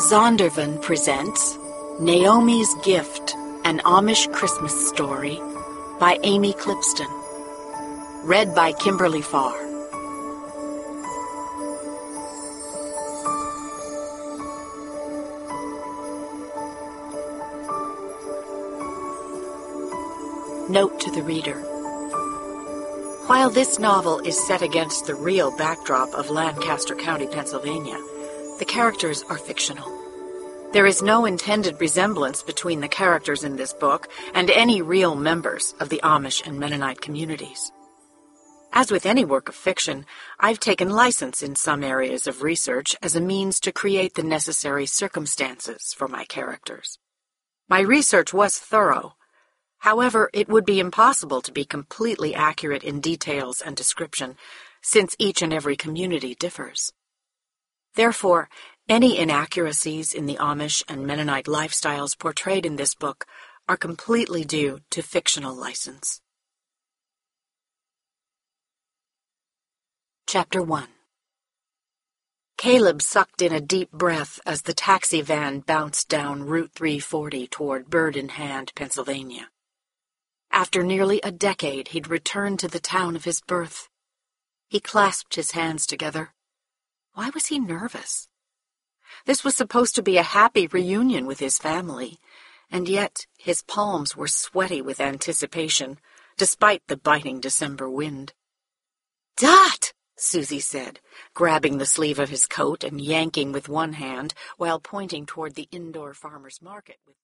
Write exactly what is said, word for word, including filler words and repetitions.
Zondervan presents Naomi's Gift, an Amish Christmas Story by Amy Clipston. Read by Kimberly Farr. Note to the reader. While this novel is set against the real backdrop of Lancaster County, Pennsylvania, the characters are fictional. There is no intended resemblance between the characters in this book and any real members of the Amish and Mennonite communities. As with any work of fiction, I've taken license in some areas of research as a means to create the necessary circumstances for my characters. My research was thorough. However, it would be impossible to be completely accurate in details and description, since each and every community differs. Therefore, any inaccuracies in the Amish and Mennonite lifestyles portrayed in this book are completely due to fictional license. Chapter one. Caleb sucked in a deep breath as the taxi van bounced down Route three forty toward Bird in Hand, Pennsylvania. After nearly a decade, he'd returned to the town of his birth. He clasped his hands together. Why was he nervous? This was supposed to be a happy reunion with his family, and yet his palms were sweaty with anticipation, despite the biting December wind. "Dot!" Susie said, grabbing the sleeve of his coat and yanking with one hand while pointing toward the indoor farmer's market with